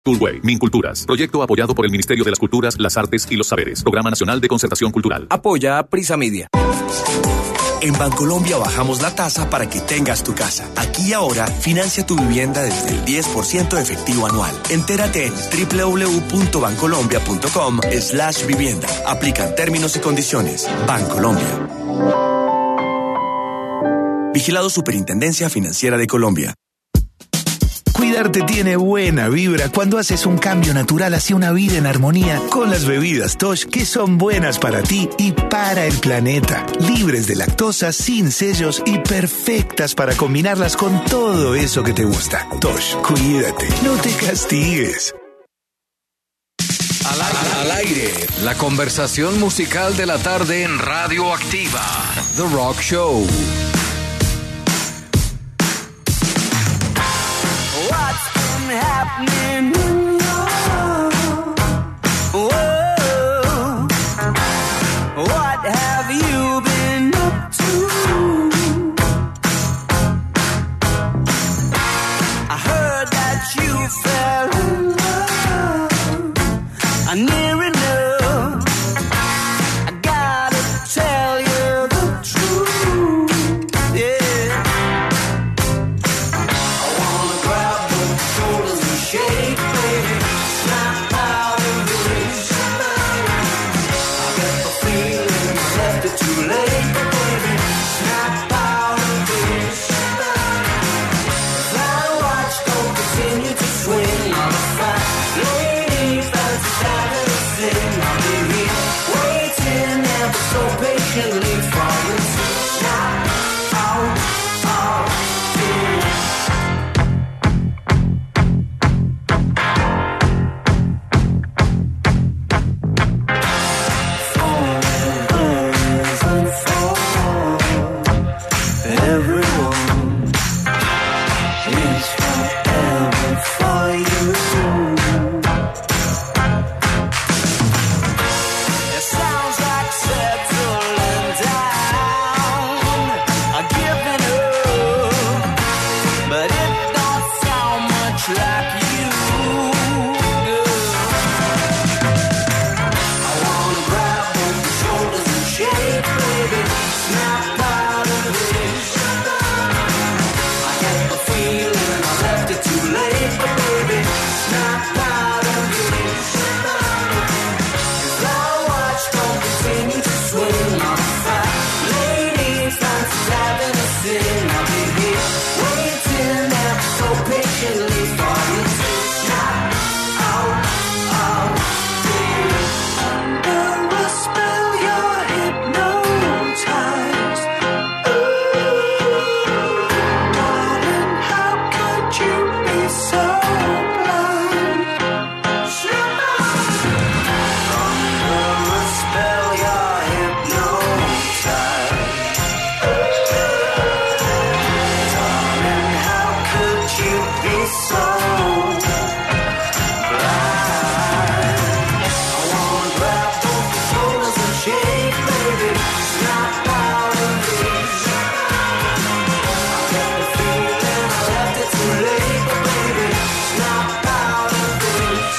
Toolway, Minculturas, proyecto apoyado por el Ministerio de las Culturas, las Artes y los Saberes, Programa Nacional de Concertación Cultural. Apoya Prisa Media. En Bancolombia bajamos la tasa para que tengas tu casa. Aquí y ahora, financia tu vivienda desde el 10% efectivo anual. Entérate en www.bancolombia.com/vivienda. Aplican términos y condiciones. Bancolombia. Vigilado Superintendencia Financiera de Colombia. Cuidarte tiene buena vibra cuando haces un cambio natural hacia una vida en armonía con las bebidas Tosh, que son buenas para ti y para el planeta. Libres de lactosa, sin sellos y perfectas para combinarlas con todo eso que te gusta. Tosh, cuídate, no te castigues. Al aire, la conversación musical de la tarde en Radio Activa. The Rock Show. Happening in your world. What have you been up to? I heard that you fell in love. Near enough. I gotta tell you the truth. Yeah. I wanna grab the shoulders and shake, baby. Snap out of this. I get the feeling I left it too late, baby. Snap out of this. Fly watch don't continue to swing on the fat lady fancy having a sing. I'll be here waiting ever so patiently for you to snap out of this. Everyone is forever for you. It sounds like settling down, giving up, but it don't sound much like you, girl. I wanna grab both your shoulders and shake, baby. Snap out of this. I get the feeling I left it too late, but baby, snap out of this. Fly watch don't continue to swing on the fat lady fancy having a sing. I'll be here waiting ever so patiently for you to snap out of this. Under a spell you're hypnotized. Darling, how could you be so blind? Under a spell you're hypnotized. Darling, how could you be so blind? I wanna grab both your shoulders and shake, baby. Snap out of this. I get the feeling I left it too late, but baby, snap out of this.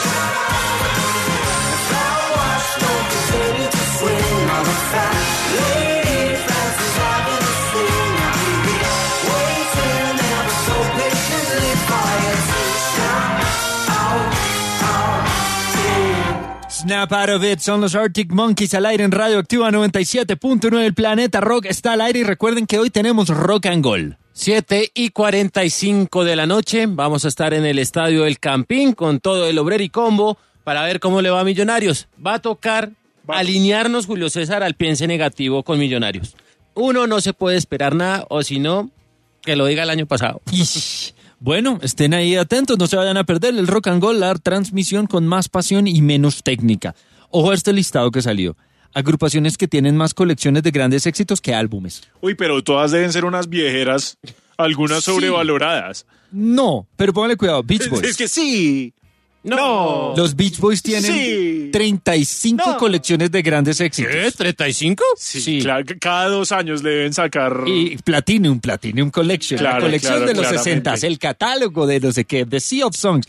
Fly watch don't continue to swing on the fat lady fancy's having a sing. I'll be here waiting ever so patiently for you to snap out of this. Snap Out of It son los Arctic Monkeys al aire en Radio Activa 97.9. El Planeta Rock está al aire y recuerden que hoy tenemos Rock and Gold. 7:45 de la noche, vamos a estar en el Estadio El Campín con todo el Obrero y Combo para ver cómo le va a Millonarios. Va a tocar alinearnos, Julio César, al piense negativo con Millonarios. Uno no se puede esperar nada, o si no, que lo diga el año pasado. Ish. Bueno, estén ahí atentos, no se vayan a perder el Rock and Gold, la transmisión con más pasión y menos técnica. Ojo a este listado que salió. Agrupaciones que tienen más colecciones de grandes éxitos que álbumes. Uy, pero todas deben ser unas viejeras, algunas sobrevaloradas. No, pero póngale cuidado, Beach Boys. Es que sí. No. Los Beach Boys tienen 35 colecciones de grandes éxitos. ¿Qué? ¿35? Sí, claro, cada 2 años le deben sacar... Y Platinum Collection, Claro, la colección claro, de los claramente. 60s, el catálogo de no sé qué, The Sea of Songs.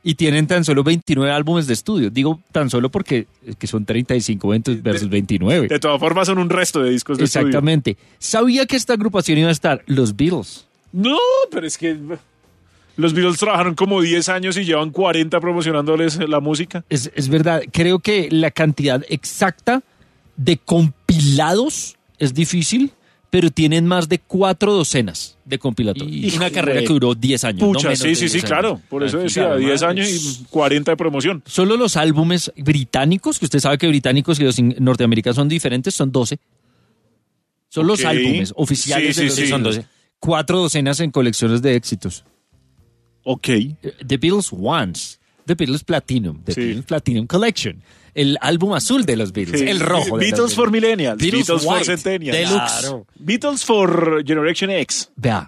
Y tienen tan solo 29 álbumes de estudio. Digo tan solo porque es que son 35 versus 29. De todas formas son un resto de discos de estudio. Exactamente. ¿Sabía que esta agrupación iba a estar? Los Beatles. No, pero es que los Beatles trabajaron como 10 años y llevan 40 promocionándoles la música. Es verdad. Creo que la cantidad exacta de compilados es difícil, pero tienen más de 4 docenas de compilatorios. Hijo Una carrera de que duró 10 años. no Pucha, menos sí, de sí, 10 sí, años. claro. Por eso decía, Claro, 10 madre. años y 40 de promoción. Solo los álbumes británicos, que usted sabe que británicos y los norteamericanos son diferentes, son 12. Son los Ok. álbumes oficiales Sí, de sí, los sí. son 12. 4 docenas en colecciones de éxitos. Ok. The Beatles Once, The Beatles Platinum, The Sí. Beatles Platinum Collection, el álbum azul de los Beatles, Sí. el rojo. de los Beatles for Beatles. Millennials. Beatles for White, Centennials. Deluxe. Claro. Beatles for Generation X. Vea,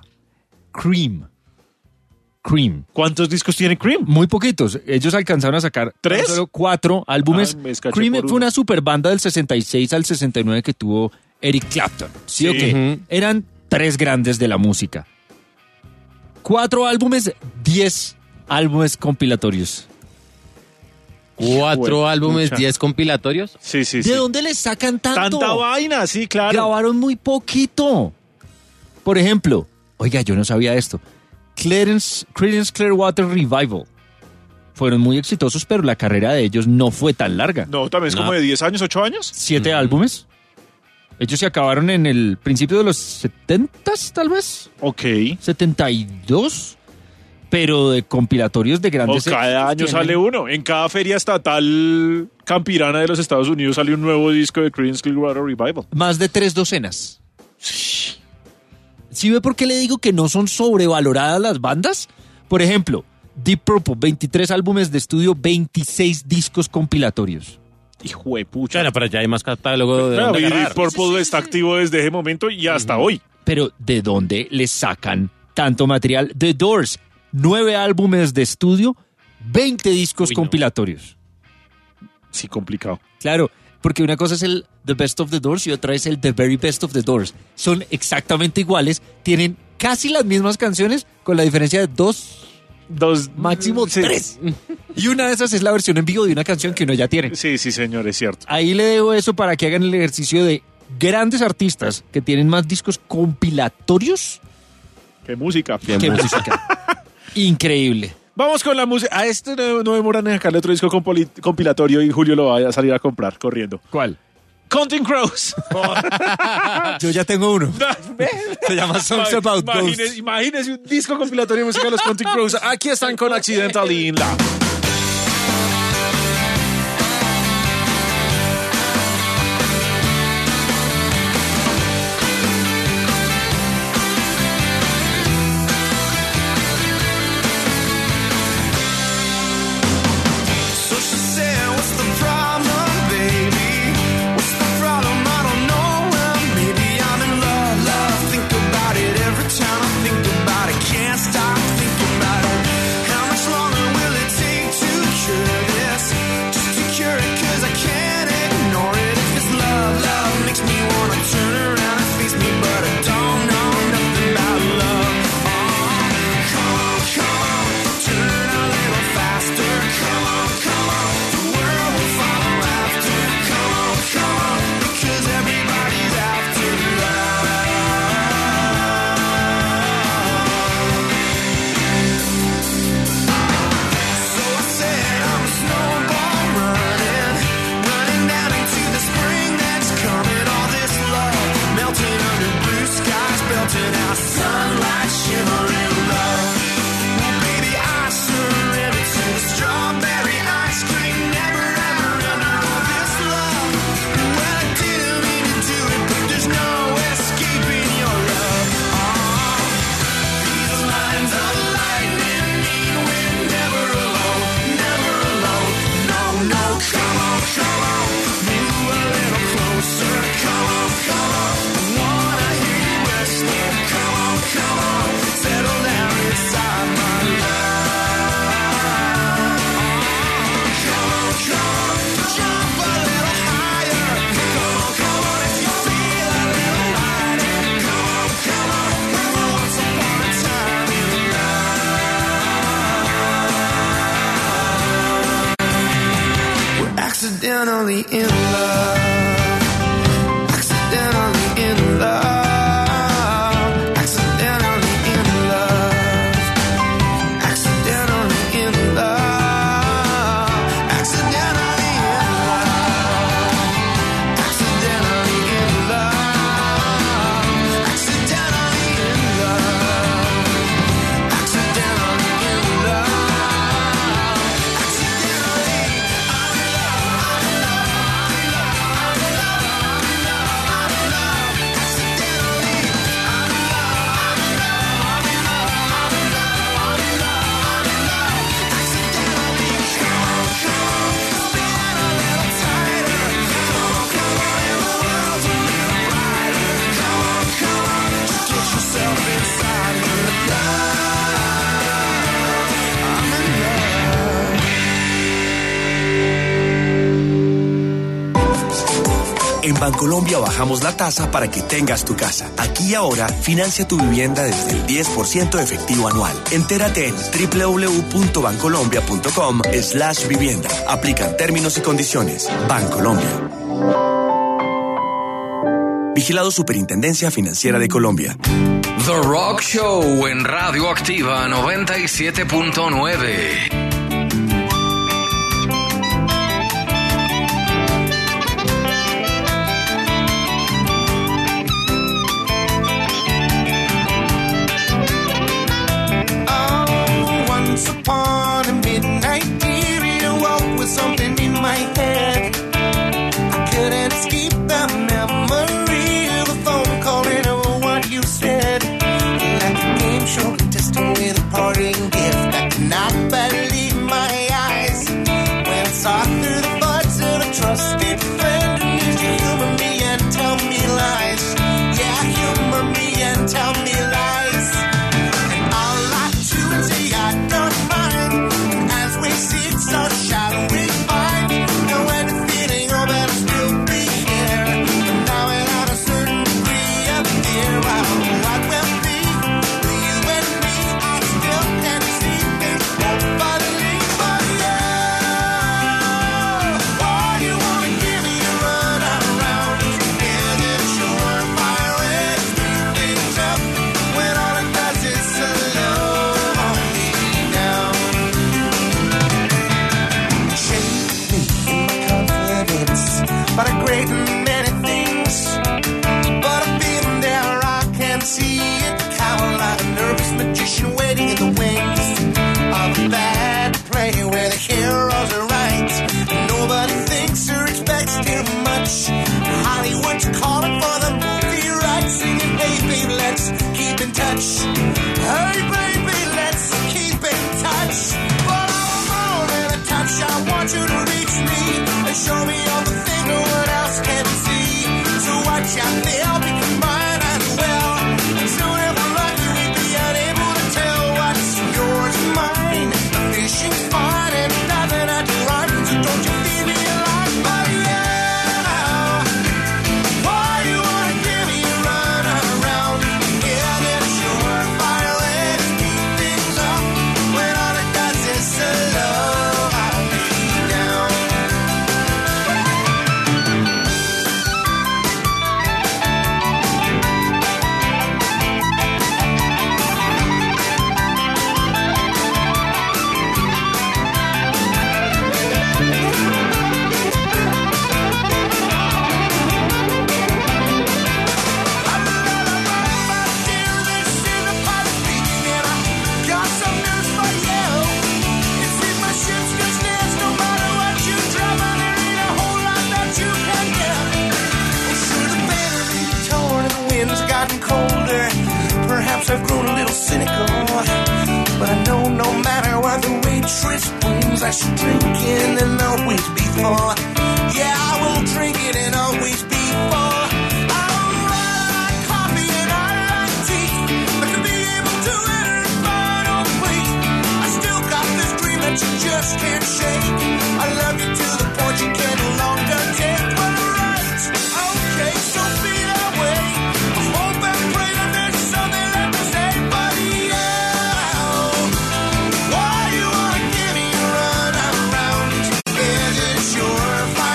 Cream. ¿Cuántos discos tiene Cream? Muy poquitos. Ellos alcanzaron a sacar ¿3? tan solo 4 álbumes. Ah, me escaché Cream por fue uno. una super banda del 66 al 69 que tuvo Eric Clapton. ¿Sí o Sí. qué? Eran 3 grandes de la música. 4 álbumes, 10 álbumes compilatorios. 4 álbumes, pucha. 10 compilatorios. Sí, sí, ¿De sí. dónde les sacan tanto? Tanta vaina, sí, claro. Grabaron muy poquito. Por ejemplo, oiga, yo no sabía esto. Creedence Clearwater Revival. Fueron muy exitosos, pero la carrera de ellos no fue tan larga. No, también es como de 10 años, 8 años. 7 álbumes. Ellos se acabaron en el principio de los 70s, tal vez. Ok. 72. Pero de compilatorios de O grandes cada año éxitos sale tienen- uno. En cada feria estatal campirana de los Estados Unidos sale un nuevo disco de Creedence Clearwater Revival. Más de 3 docenas. ¿Sí ve por qué le digo que no son sobrevaloradas las bandas? Por ejemplo, Deep Purple, 23 álbumes de estudio, 26 discos compilatorios. Hijo de pucha. Bueno, pero ya hay más catálogo de Claro, dónde y agarrar. Deep Purple está activo desde ese momento y hasta hoy. Pero ¿de dónde les sacan tanto material? The Doors, 9 álbumes de estudio, 20 discos Uy, no. compilatorios. Sí, complicado. Claro, porque una cosa es el The Best of the Doors y otra es el The Very Best of the Doors. Son exactamente iguales, tienen casi las mismas canciones con la diferencia de 2, máximo sí. 3. Y una de esas es la versión en vivo de una canción que uno ya tiene. Sí, sí, señor, es cierto. Ahí le dejo eso para que hagan el ejercicio de grandes artistas que tienen más discos compilatorios Qué música. que música. Increíble. Vamos con la música. A este no demoran en sacarle otro disco compilatorio y Julio lo va a salir a comprar corriendo. ¿Cuál? Counting Crows. Yo ya tengo uno. Se llama Songs About Ghosts. Imagínese un disco compilatorio de música de los Counting Crows. Aquí están con Accidentally in Love. So she said, what's the problem, baby? What's the problem? I don't know. Well, maybe I'm in love, love. Think about it every time I think about it. Can't stop thinking about it. How much longer will it take Accidentally in love. Accidentally in love. Accidentally in love. Accidentally in love. Accidentally in love. Accidentally in love. Accidentally in love. Accidentally in love. En Bancolombia bajamos la tasa para que tengas tu casa. Aquí y ahora, financia tu vivienda desde el 10% efectivo anual. Entérate en www.bancolombia.com/vivienda. Aplican términos y condiciones. Bancolombia. Vigilado Superintendencia Financiera de Colombia. The Rock Show en Radio Activa 97.9. Once upon a midnight period, I woke with something in my head. I couldn't escape the memory of a phone call and of what you said. Like a game show contestant with a parting gift. I could not believe my eyes when I saw through the buds of a trusted friend who needs to humor me and tell me lies. Yeah, humor me and tell me lies. So shall we find? And when the feeling of it still be here, now without a certain degree of fear, what will be with you and me? I still can't see this nobody but you. Why you wanna give me a run around? Is it sure fire and speed things up when all it does is slow me down? But a great many things. But I've been there, I can see it. Cower like a nervous magician waiting in the wings of a bad play where the heroes are right. Nobody thinks or expects too much. Hollywood's calling for the movie rights, singing, hey baby, let's keep in touch. Hey baby, let's keep in touch. But I'm more than a touch. I want you to reach me and show me all the things no one else can see. So watch out, they'll become mine as well. And soon if we're lucky, we'll be unable to tell what's yours and mine. The fishing's fun and nothing at your run. So don't you feel me alive, but yeah. Why you wanna give me a run around? Yeah, then sure fire and speed things up when all it does is slow me down. Colder. Perhaps I've grown a little cynical, but I know no matter what the waitress brings, I should drink in and always be full. Yeah, I will drink it and always be full. I like coffee and I like tea, but to be able to enter a final plea, I still got this dream that you just can't shake. I love you to the point you can no longer take. Well, right, okay, so be that way. I hope and pray that there's something left to say, but yeah. Why you wanna give me a run around? Is it sure?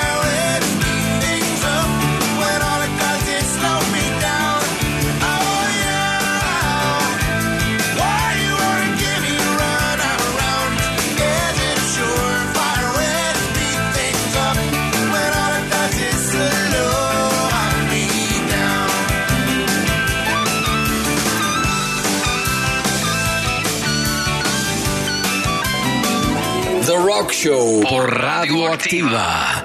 Show por Radioactiva.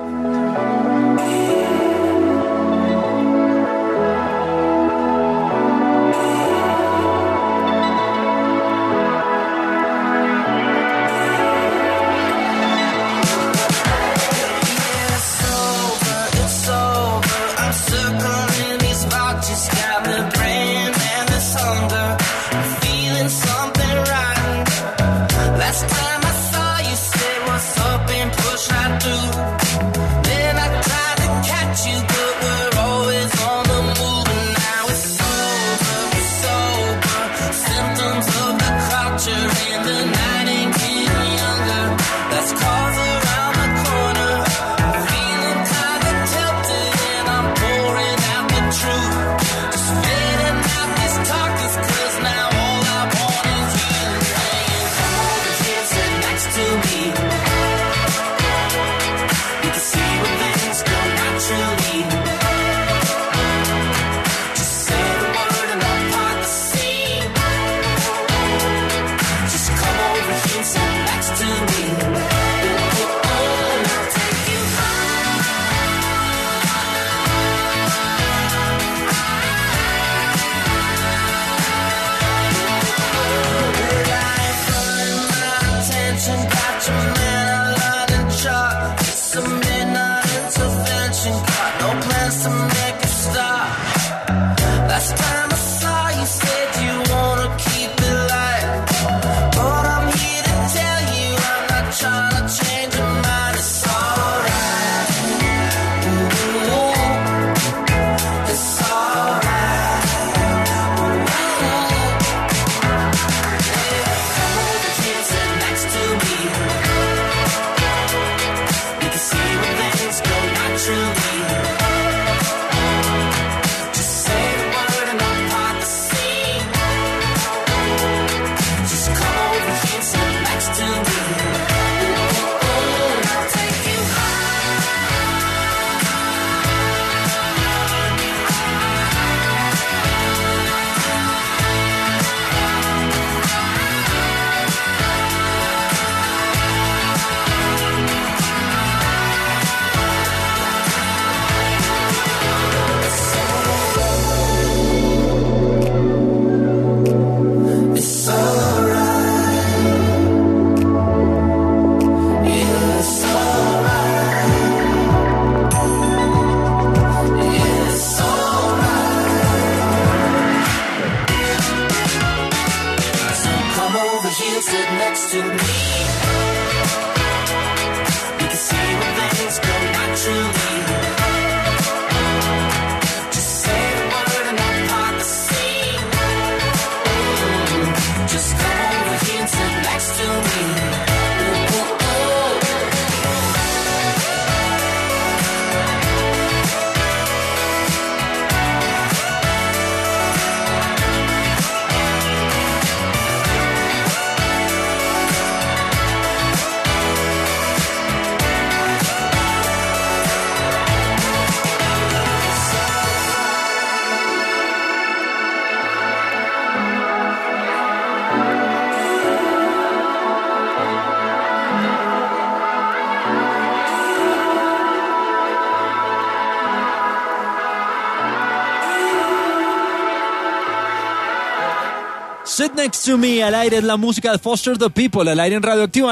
Sit Next to Me, al aire es la música de Foster the People, al aire en Radioactiva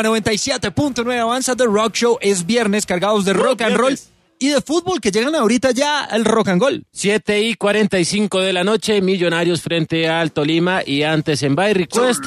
97.9. Avanza The Rock Show, es viernes, cargados de rock and roll y de fútbol, que llegan ahorita ya al rock and roll. 7:45 de la noche, Millonarios frente al Tolima, y antes en By Request,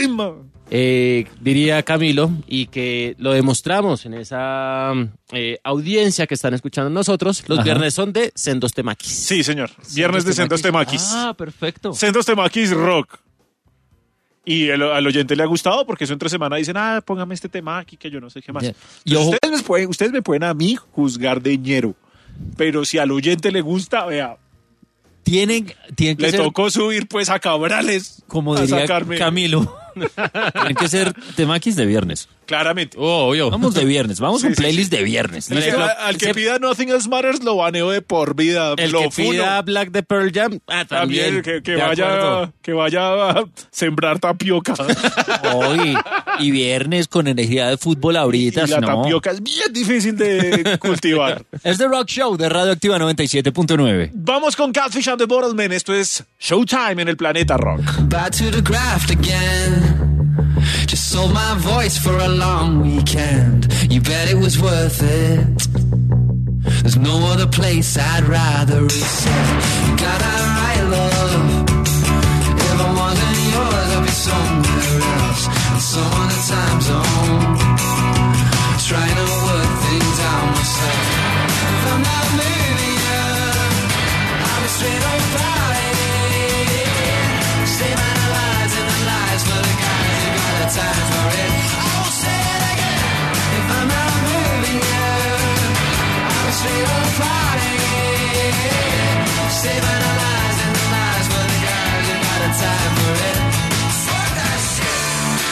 diría Camilo, y que lo demostramos en esa audiencia que están escuchando nosotros, los viernes son de Sendos Temakis. Sí, señor, viernes de Sendos Temakis. Ah, perfecto. Sendos Temakis Rock. Y al oyente le ha gustado porque eso entre semana dicen, póngame este tema aquí que yo no sé qué más. Yeah. Y ojo, ustedes me pueden a mí juzgar de ñero, pero si al oyente le gusta, vea, tienen que le ser, tocó subir pues a Cabrales, como a diría sacarme. Camilo, tienen que ser temakis de viernes. Claramente. Obvio. Vamos de viernes, vamos a un Sí, sí, playlist de viernes. Es que al que pida Nothing Else Matters lo baneo de por vida. El lo que funo. pida Black de Pearl Jam, también. También que de acuerdo. vaya a sembrar tapioca. Hoy y viernes con energía de fútbol ahorita. Y la no. tapioca es bien difícil de cultivar. Es The Rock Show de Radioactiva 97.9. Vamos con Catfish and the Bottlemen. Esto es Showtime en el Planeta Rock. Back to the graft again. Just sold my voice for a long weekend. You bet it was worth it. There's no other place I'd rather reset. You got that right, love. If I wasn't yours, I'd be somewhere else. In some other time zone. Trying to work things out myself. If I'm not moving you, I'll be straight up about it. Stay analyzing the lies for the guys who got the time for it. I won't say it again. If I'm not moving you, I'll be straight up about it. Stay analyzing the lies for the guys who got the time for it. Fuck that shit.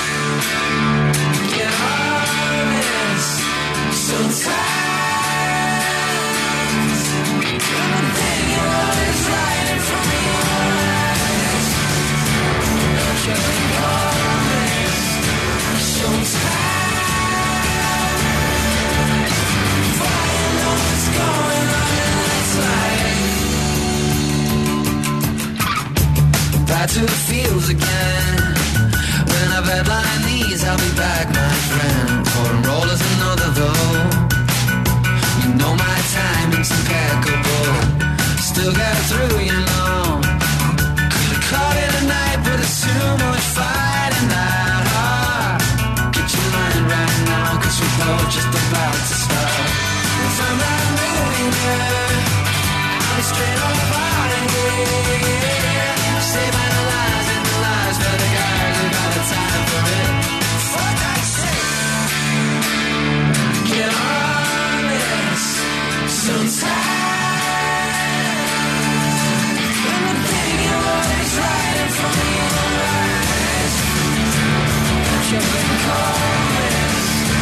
Get honest. Sometimes everything you want is right in front of your eyes. Can't honest. Sometimes fire knows what's going on in this life. Back to the fields again. When I've headlined these, I'll be back, my friend. For a roll is another though. You know my timing's impeccable. Still get through, you know. Could've caught it a night, but it's too much fighting that hard. Get your mind right now, cause we're both just about to start. If I'm not moving good, I'll be straight up out of here. Save analyzing the lies for the guys who got the time for it. Fuck that shit. Get honest. Sometimes everything you want is right in front of your eyes. You've been calling.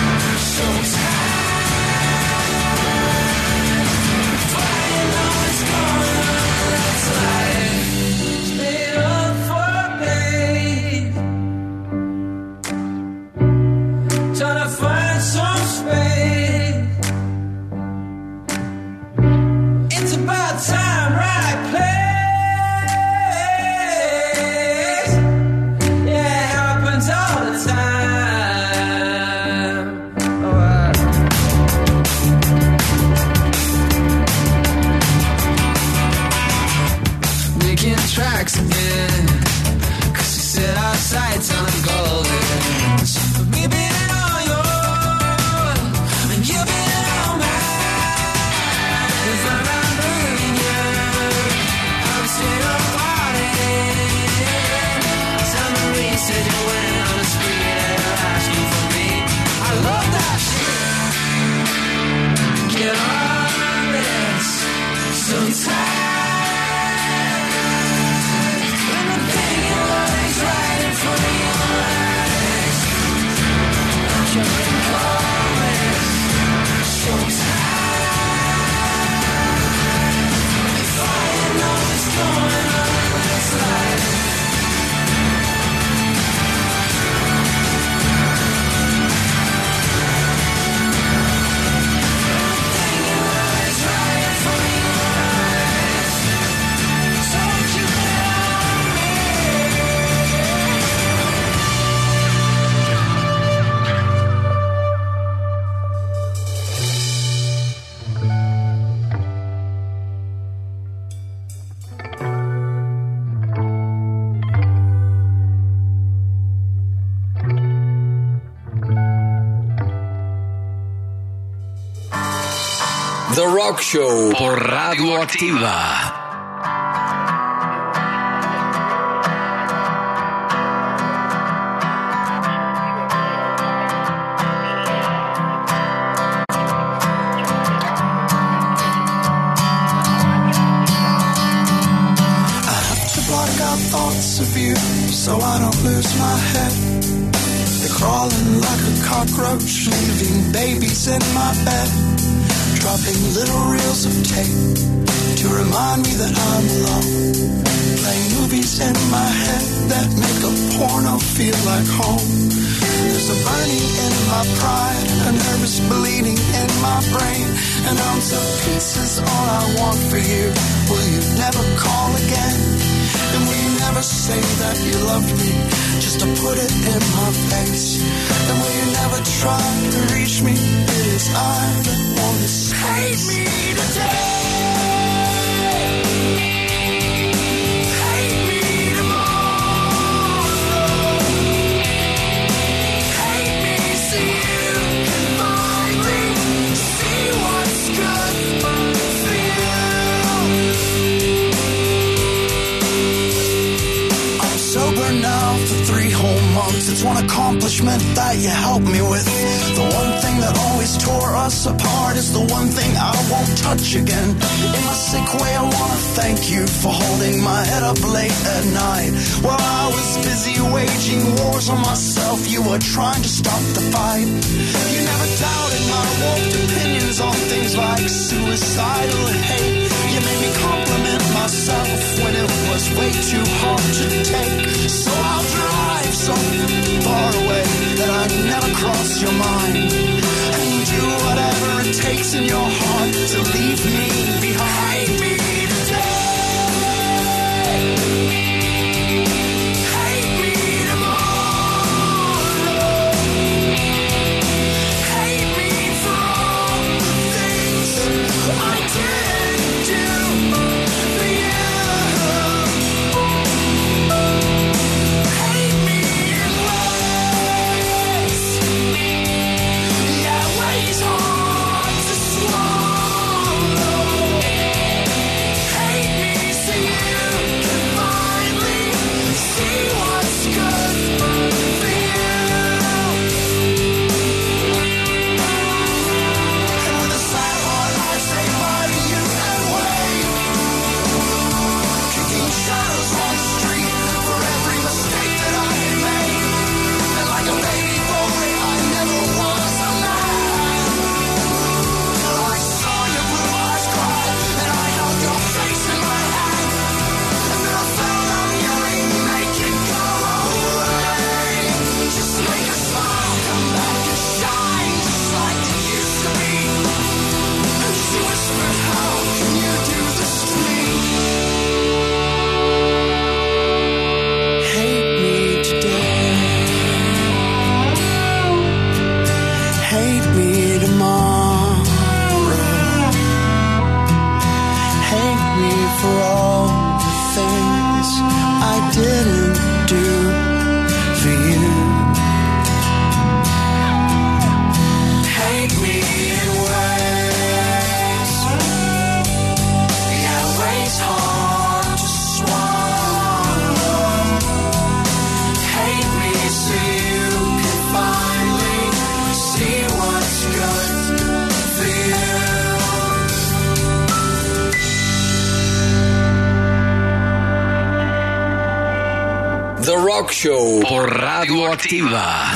Sometimes fire know what's going on in this life. Stay up for me. Trying to find some space. It's about time, right place. Yeah, it happens all the time. Oh, making tracks again. Cause we set our sights on the golden. We've been all yours, and you've been all mine. If I'm not moving you, I'm straight up partying. Some Marie said you went on a spree and you're asking for me. I love that shit. Get honest. Sometimes everything you want is right in front of your eyes. You've been calling. Sometimes if I know what's going on in this life. Everything you want is right in front of your eyes. So won't you bet on me? The Rock Show por Radio Activa. To block out thoughts of you so I don't lose my head. They're crawling like a cockroach, leaving babies in my bed, dropping little reels of tape to remind me that I'm alone, playing movies in my head that make a porno feel like home. There's a burning in my pride, a nervous bleeding in my brain, an ounce of peace is all I want for you. Will you never call again? And will you never say that you loved me, just to put it in my face? And will you never try to reach me? It is I that want to hate me today. Hate me tomorrow. Hate me so you can finally see what's good for you. I'm sober now for 3 whole months. It's one accomplishment that you helped me with. The one thing that always tore us apart is the one thing I won't touch again. In my sick way, I want to thank you for holding my head up late at night. While I was busy waging wars on myself, you were trying to stop the fight. You never doubted my warped opinions on things like suicidal hate. You made me compliment myself when it was way too hard to take. So I'll drive so far away that I never cross your mind, and do whatever it takes in your heart to leave me behind. Hate me today. Hate me tomorrow. Hate me for all the things I didn't do for you. Hate me in ways, yeah, ways hard to swallow. Hate me so you can finally see what's good for you. And with a sad heart, I say bye to you and wave, kicking shadows on the street for every mistake that I had made. And like a baby boy, I never was a man, till I saw your blue eyes cry, and I held your face in my hand, and then I found out you ain't make it go away. Just make a smile come back and shine, just like it used to be. And she whispered, how can you do this to me? Hate me today. Hate me tomorrow. Hate me for all the things I didn't do for you. Hate me in ways, yeah, ways hard to swallow. Hate me so you can finally see what's good for you. The Rock Show por Radio Activa.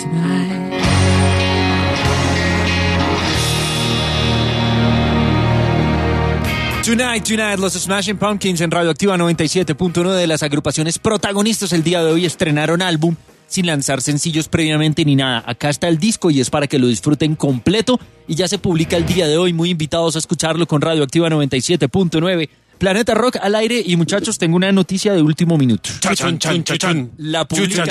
Tonight, los Smashing Pumpkins en Radioactiva 97.1 de las agrupaciones protagonistas el día de hoy estrenaron álbum sin lanzar sencillos previamente ni nada. Acá está el disco y es para que lo disfruten completo y ya se publica el día de hoy. Muy invitados a escucharlo con Radioactiva 97.9. Planeta Rock al aire y muchachos, tengo una noticia de último minuto. La publica,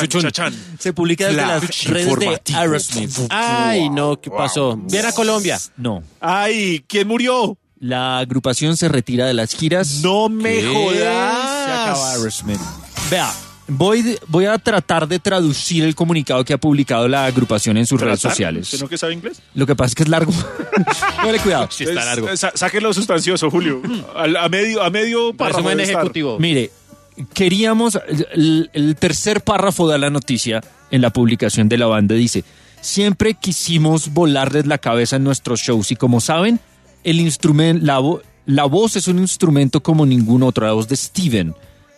se publica desde las redes de Aerosmith. Ay, no, ¿qué pasó? ¿Viene a Colombia? No. Ay, ¿quién murió? La agrupación se retira de las giras. No me jodas. Se acaba Aerosmith. Vea, voy a tratar de traducir el comunicado que ha publicado la agrupación en sus redes sociales. ¿Usted no que sabe inglés? Lo que pasa es que es largo. Póngale cuidado. Sí, está largo. Sáquenlo sustancioso, Julio. A medio párrafo. Resumen debe estar. ejecutivo. Mire, queríamos... El tercer párrafo de la noticia en la publicación de la banda dice: siempre quisimos volarles la cabeza en nuestros shows y como saben, el instrumento, la voz es un instrumento como ningún otro, la voz de Steven.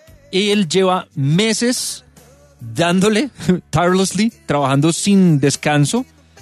Él lleva meses dándole, tirelessly, trabajando sin descanso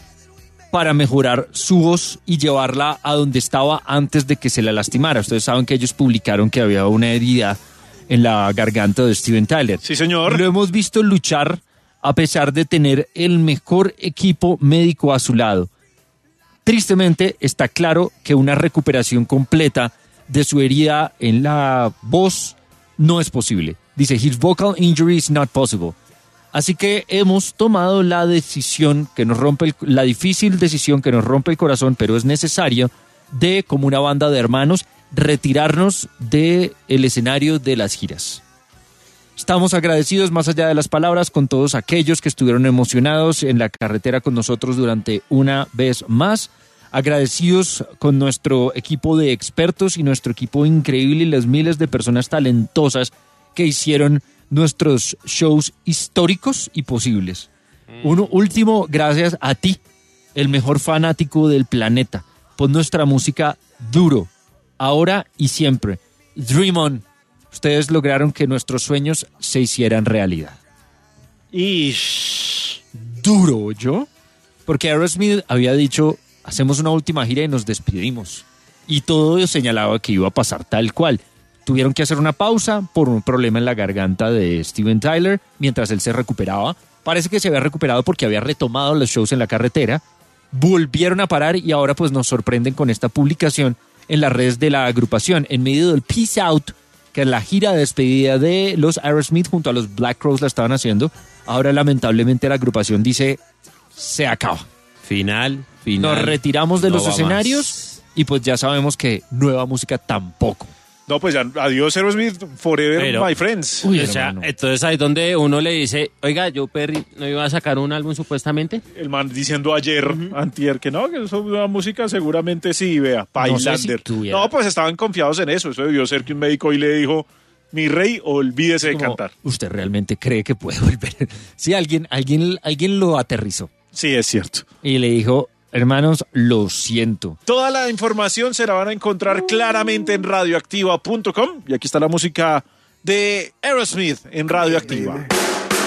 para mejorar su voz y llevarla a donde estaba antes de que se la lastimara. Ustedes saben que ellos publicaron que había una herida en la garganta de Steven Tyler. Sí, señor. Lo hemos visto luchar a pesar de tener el mejor equipo médico a su lado. Tristemente, está claro que una recuperación completa de su herida en la voz no es posible. Dice, his vocal injury is not possible. Así que hemos tomado la decisión que nos rompe la difícil decisión que nos rompe el corazón, pero es necesario, de, como una banda de hermanos, retirarnos del escenario de las giras. Estamos agradecidos, más allá de las palabras, con todos aquellos que estuvieron emocionados en la carretera con nosotros durante una vez más. Agradecidos con nuestro equipo de expertos y nuestro equipo increíble y las miles de personas talentosas que hicieron nuestros shows históricos y posibles. Uno último, gracias a ti, el mejor fanático del planeta. Pon nuestra música duro, ahora y siempre. Dream on. Ustedes lograron que nuestros sueños se hicieran realidad. Duro, ¿yo? Porque Aerosmith había dicho, hacemos una última gira y nos despedimos. Y todo señalaba que iba a pasar tal cual. Tuvieron que hacer una pausa por un problema en la garganta de Steven Tyler mientras él se recuperaba. Parece que se había recuperado porque había retomado los shows en la carretera. Volvieron a parar y ahora pues nos sorprenden con esta publicación en las redes de la agrupación. En medio del Peace Out, que es la gira de despedida de los Aerosmith junto a los Black Crowes la estaban haciendo. Ahora lamentablemente la agrupación dice, se acaba. Final. Nos retiramos de No los va escenarios y pues ya sabemos que nueva música tampoco. No, pues ya, adiós Aerosmith, forever, Pero- my friends. Uy, O sea, hermano. entonces ahí donde uno le dice, oiga, yo Perry, ¿no iba a sacar un álbum supuestamente? El man diciendo ayer, antier, que no, que eso es una música seguramente sí, vea, Pailander. si tuviera. No, pues estaban confiados en eso. Eso debió ser que un médico hoy le dijo, mi rey, olvídese de Como, cantar. ¿usted realmente cree que puede volver? Sí, alguien lo aterrizó Sí, es cierto. y le dijo, hermanos, lo siento. Toda la información se la van a encontrar claramente en radioactiva.com. Y aquí está la música de Aerosmith en Radioactiva. You know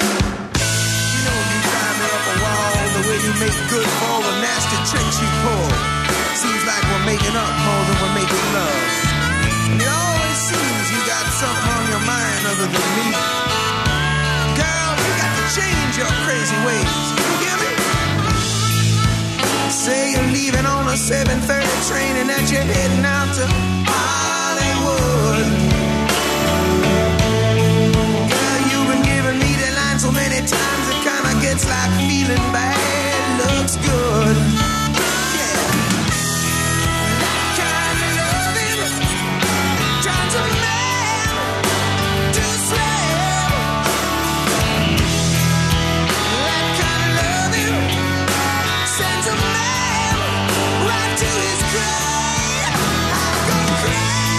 you drive me up a wall, the way you make good for all the nasty tricks you pull. Seems like we're making up more than we're making love. And it always seems you got something on your mind other than me. Girl, you got to change your crazy ways. You hear me? Say you're leaving on a 7:30 train and that you're heading out to Hollywood. Girl, you've been giving me the line so many times it kinda gets like feeling bad looks good. Yeah. That kind of loving turns a man to a slave. That kind of loving sends a man right to his grave. I go crazy.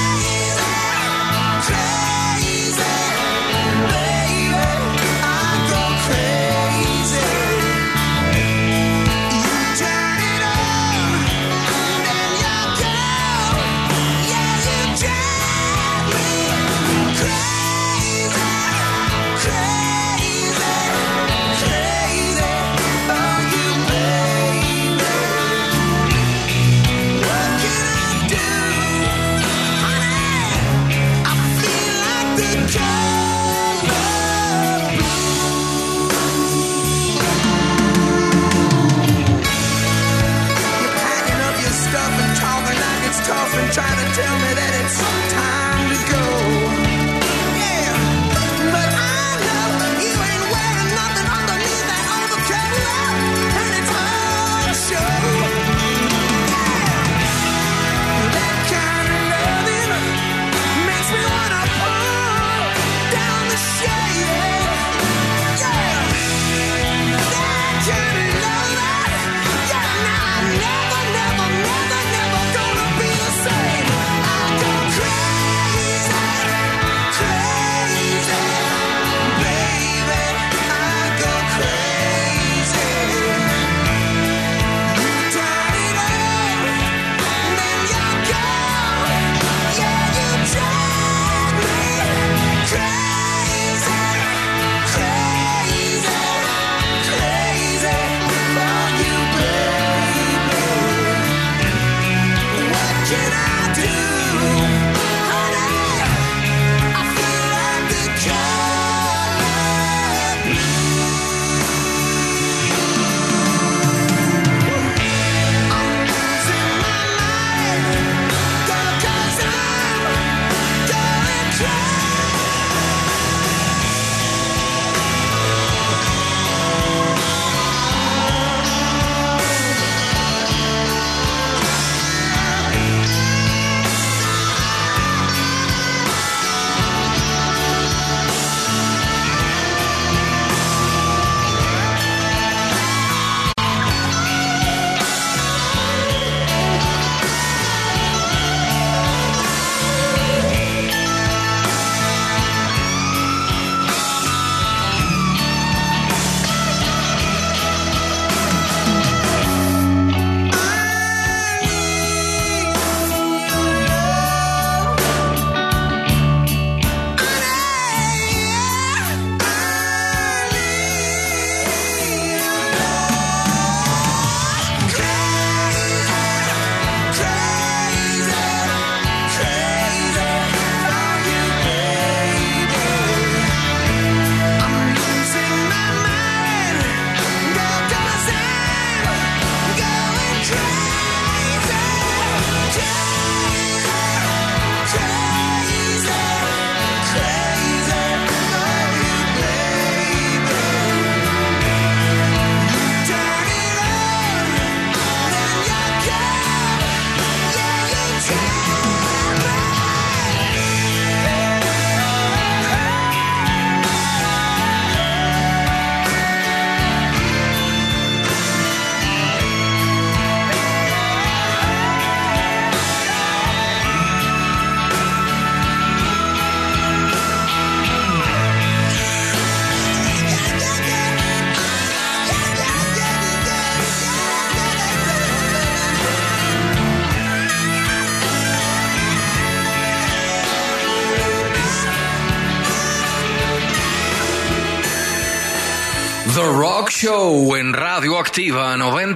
The Rock Show en Radio Activa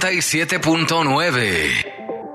97.9.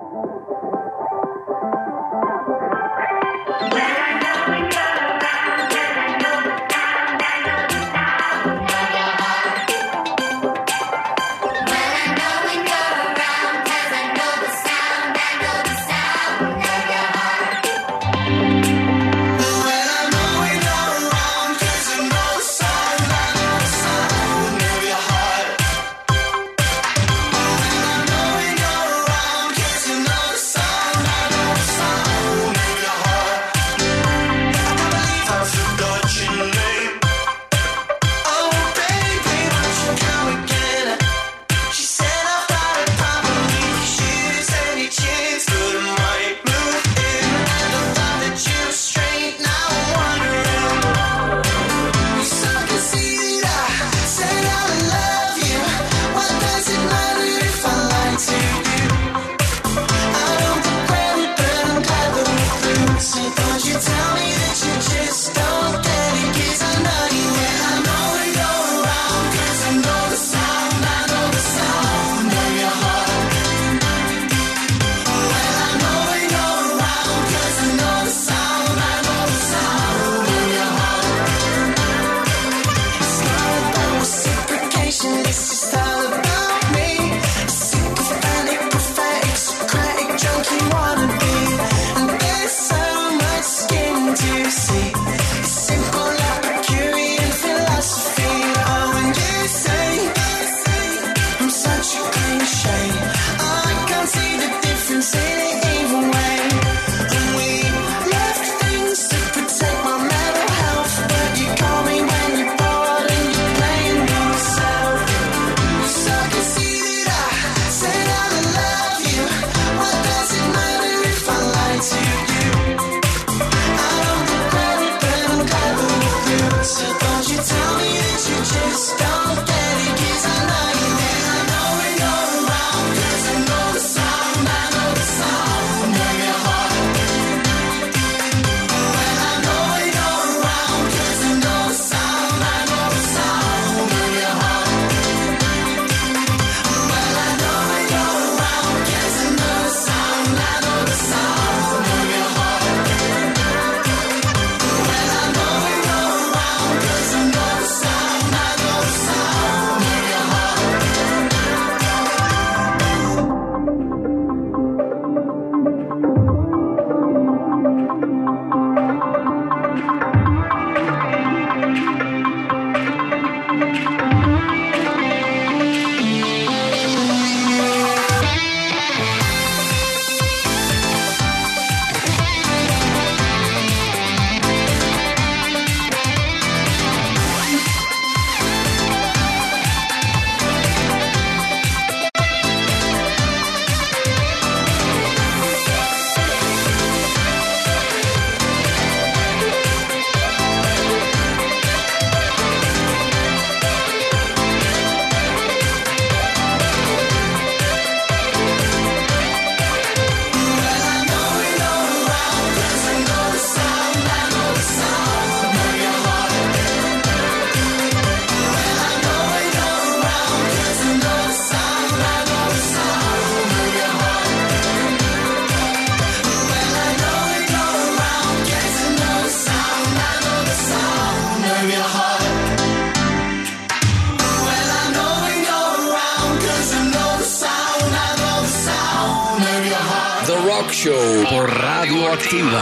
Rock Show por Radio Activa.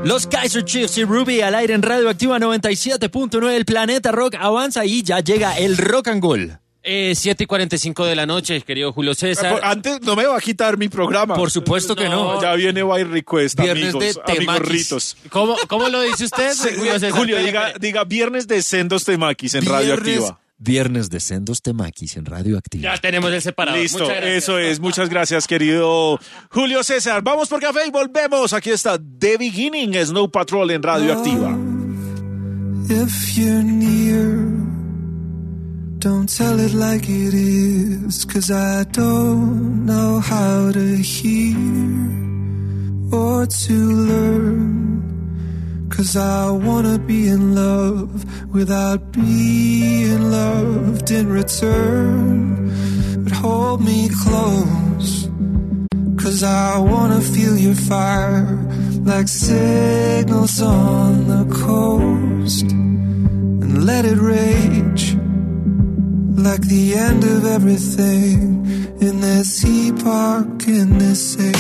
Los Kaiser Chiefs y Ruby al aire en Radioactiva 97.9. El Planeta Rock avanza y ya llega el Rock and Roll. 7:45 de la noche, querido Julio César. Antes no me va a quitar mi programa. Por supuesto que no. Ya viene By Request, Viernes amigos, de amigos temakis. ritos. ¿Cómo lo dice usted? Julio César? Julio, diga viernes de sendos temakis en Radioactiva. Viernes de sendos temakis en Radioactiva. Ya tenemos el separado. Listo, Muchas gracias. eso es. Muchas gracias, querido Julio César. Vamos por café y volvemos. Aquí está The Beginning, Snow Patrol en Radioactiva. If you're near, don't tell it like it is, 'cause I don't know how to hear or to learn, 'cause I wanna be in love without being loved in return. But hold me close, 'cause I wanna feel your fire like signals on the coast, and let it rage like the end of everything in this epoch, in this age.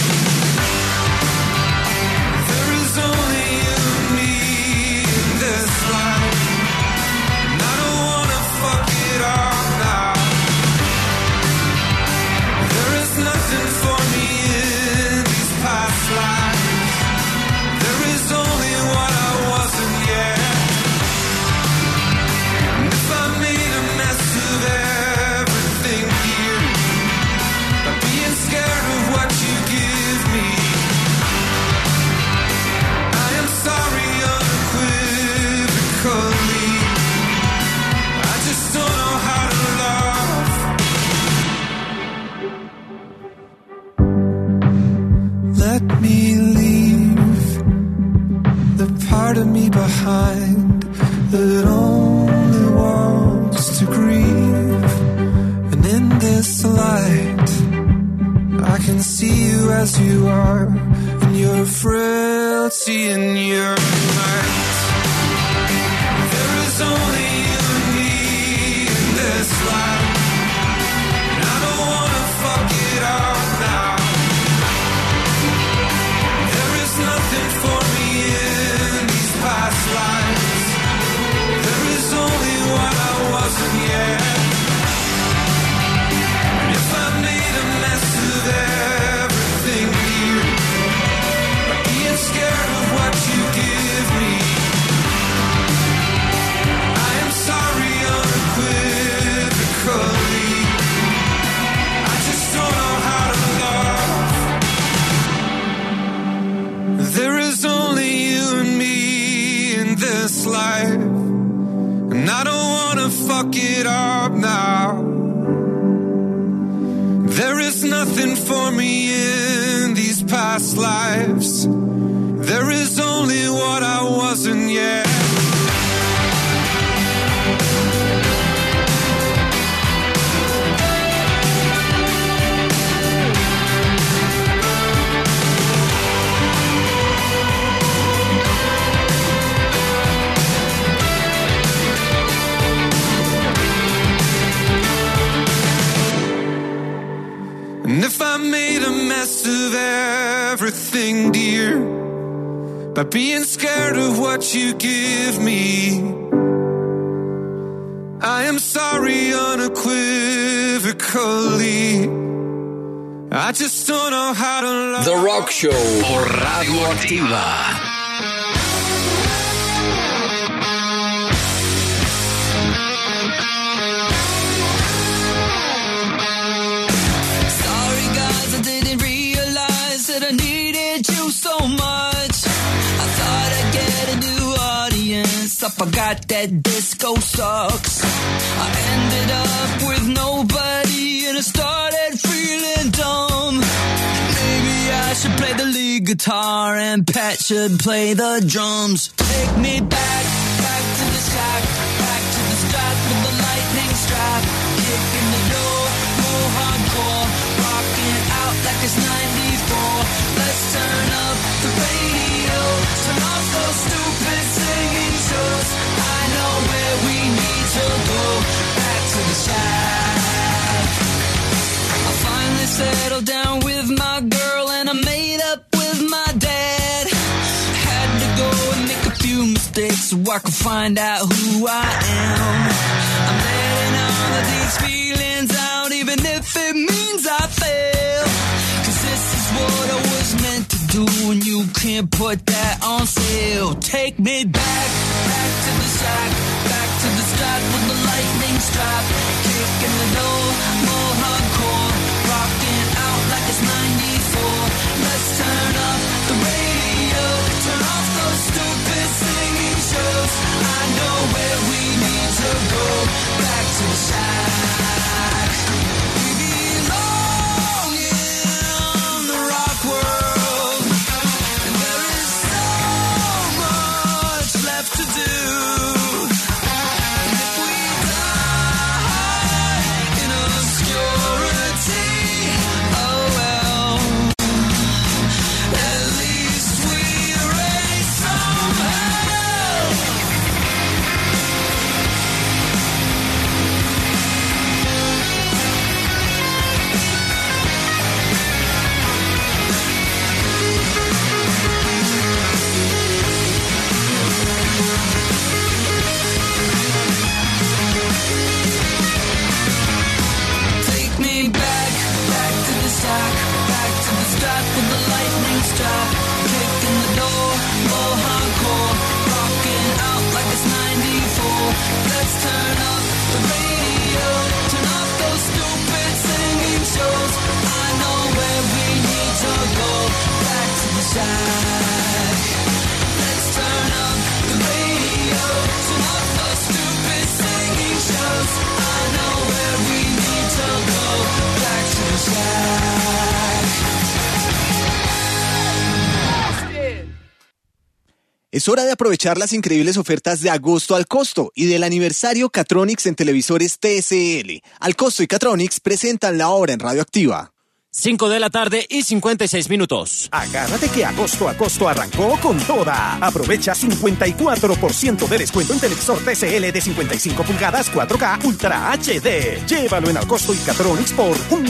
There is only you and me in this life, and I don't wanna fuck it up now. There is nothing for me in these past lives. There is only what I wasn't yet. And if I made a mess of everything here, by being scared of what you give me, I am sorry unequivocally. I just don't know how to love. Let me leave the part of me behind that only wants to grieve. And in this light, I can see you as you are, in your frailty and your might. There is only you and me in this life, and I don't wanna fuck it up now. There is nothing for me in these past lives. There is only what I wasn't yet. And if I made a mess of everything here, by being scared of what you give me, I am sorry unequivocally. I just don't know how to love. There is only you and me in this life, and I don't wanna fuck it up now. There is nothing for me in these past lives. There is only what I wasn't yet. And if I made a mess of everything, dear, by being scared of what you give me, I am sorry unequivocally. I just don't know how to love. The Rock Show por Radioactiva. Sorry guys, I didn't realize that I needed you so much. I thought I'd get a new audience. I forgot that disco sucks. I ended up with nobody and I started feeling dumb. Maybe I should play the lead guitar and Pat should play the drums. Take me back, back to the shack, back to the strap with the lightning strap. Kicking the door, more hardcore, rocking out like it's 94. Let's turn up the radio, turn off those stupid singing shows. I know where we need to go, back to the shack. I finally settled down with my girl and I made up with my dad. Had to go so I can find out who I am. I'm letting all of these feelings out, even if it means I fail. 'Cause this is what I was meant to do, and you can't put that on sale. Take me back, back to the shack, back to the start with the lightning strap. Kicking the door, more hardcore, rocking out like it's 94. Let's turn up the radio, turn off those stupid singing shows. I know where we need to go, back to the shack. We belong in the rock world, and there is so much left to do. And if we die in obscurity, oh well, at least we raise some hell. Take me back, back to the shack, back to the start with the lightning strap. Kicking the door, more hardcore, rocking out like it's 94. Let's turn up the radio, turn off those stupid singing shows. I know where we need to go, back to the shack. Let's turn up the radio, turn off those stupid singing shows. I know where we need to go, back to the shack. Es hora de aprovechar las increíbles ofertas de agosto al costo y del aniversario Catronics en televisores TCL. Al costo y Catronics presentan la hora en Radioactiva. 5 de la tarde y 56 minutos. Agárrate que agosto a costo arrancó con toda. Aprovecha 54% de descuento en televisor TCL de 55 pulgadas 4K Ultra HD. Llévalo en Alcosto y Catronics por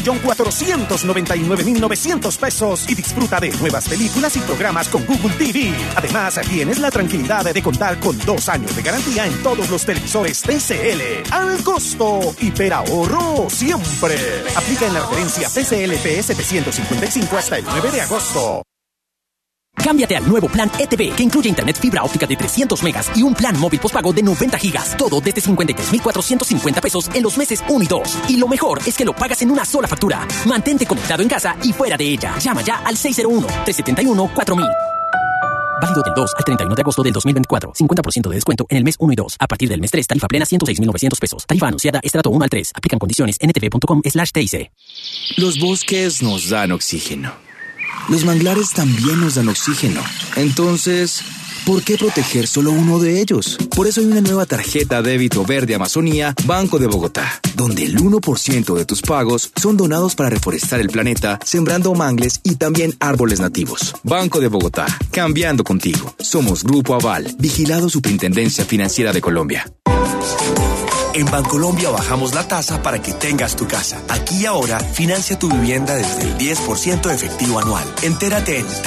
1.499.900 pesos y disfruta de nuevas películas y programas con Google TV. Además, tienes la tranquilidad de contar con 2 años de garantía en todos los televisores TCL. Al costo, hiperahorro siempre. Aplica en la referencia TCL 755 hasta el 9 de agosto. Cámbiate al nuevo plan ETV, que incluye internet fibra óptica de 300 megas y un plan móvil postpago de 90 gigas. Todo desde 53,450 pesos en los meses 1 y 2. Y lo mejor es que lo pagas en una sola factura. Mantente conectado en casa y fuera de ella. Llama ya al 601-371-4000. Válido del 2 al 31 de agosto del 2024. 50% de descuento en el mes 1 y 2. A partir del mes 3, tarifa plena 106.900 pesos. Tarifa anunciada estrato 1 al 3. Aplican condiciones en ntv.com/TIC. Los bosques nos dan oxígeno. Los manglares también nos dan oxígeno. Entonces, ¿por qué proteger solo uno de ellos? Por eso hay una nueva tarjeta débito verde Amazonía Banco de Bogotá, donde el 1% de tus pagos son donados para reforestar el planeta, sembrando mangles y también árboles nativos. Banco de Bogotá, cambiando contigo. Somos Grupo Aval, vigilado Superintendencia Financiera de Colombia. En Bancolombia bajamos la tasa para que tengas tu casa. Aquí y ahora, financia tu vivienda desde el 10% efectivo anual. Entérate en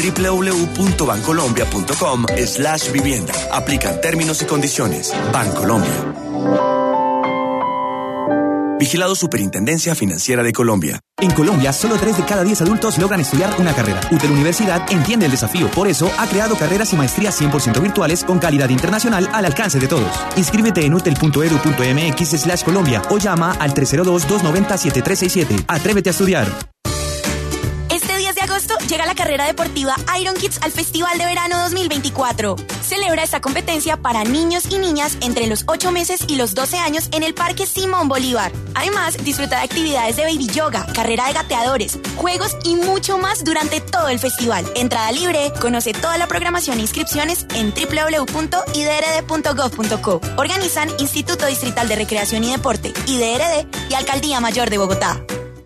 www.bancolombia.com/vivienda. Aplican términos y condiciones. Bancolombia. Vigilado Superintendencia Financiera de Colombia. En Colombia, solo 3 de cada 10 adultos logran estudiar una carrera. UTEL Universidad entiende el desafío. Por eso, ha creado carreras y maestrías 100% virtuales con calidad internacional al alcance de todos. Inscríbete en utel.edu.mx/Colombia o llama al 302-290-7367. Atrévete a estudiar. Este 10 de agosto llega la carrera deportiva Iron Kids al Festival de Verano 2024. Celebra esta competencia para niños y niñas entre los 8 meses y los 12 años en el Parque Simón Bolívar. Además, disfruta de actividades de baby yoga, carrera de gateadores, juegos y mucho más durante todo el festival. Entrada libre. Conoce toda la programación e inscripciones en www.idrd.gov.co. Organizan Instituto Distrital de Recreación y Deporte, IDRD y Alcaldía Mayor de Bogotá.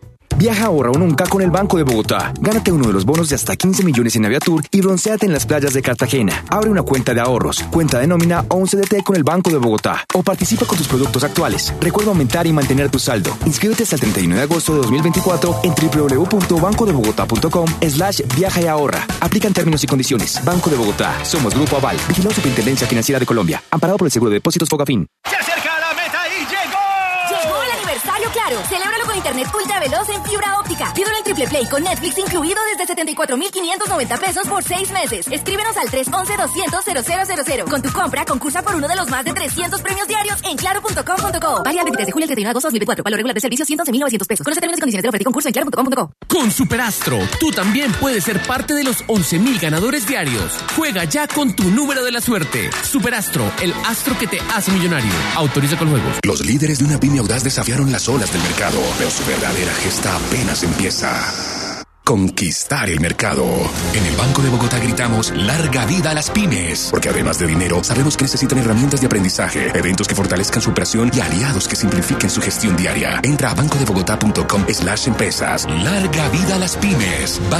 Viaja ahora o nunca con el Banco de Bogotá. Gánate uno de los bonos de hasta 15 millones en Aviatur y broncéate en las playas de Cartagena. Abre una cuenta de ahorros, cuenta de nómina o un CDT con el Banco de Bogotá. O participa con tus productos actuales. Recuerda aumentar y mantener tu saldo. Inscríbete hasta el 31 de agosto de 2024 en www.bancodebogotá.com/viaja y ahorra. Aplican términos y condiciones. Banco de Bogotá. Somos Grupo Aval. Vigilado Superintendencia Financiera de Colombia. Amparado por el Seguro de Depósitos Fogafín. ¡Se acerca a la meta y llegó! ¡Llegó el aniversario Claro! Celébralo con internet ultra veloz en fibra óptica. Pídelo en Triple Play con Netflix incluido desde 74,590 pesos por 6 meses. Escríbenos al 311-200-0000. Con tu compra, concursa por uno de los más de 300 premios diarios en claro.com.co. Válido del 23 de julio al 31 de agosto de 2024. Valor regular de servicio 111,900 pesos. Conoce términos y condiciones de la oferta y concurso en claro.com.co. Con Superastro, tú también puedes ser parte de los 11,000 ganadores diarios. Juega ya con tu número de la suerte. Superastro, el astro que te hace millonario. Autoriza con juegos. Los líderes de una pyme audaz desafiaron las olas del mercado, pero su verdadera gesta apenas empieza. Conquistar el mercado. En el Banco de Bogotá gritamos larga vida a las pymes, porque además de dinero, sabemos que necesitan herramientas de aprendizaje, eventos que fortalezcan su operación y aliados que simplifiquen su gestión diaria. Entra a bancodebogotá.com/empresas. Larga vida a las pymes.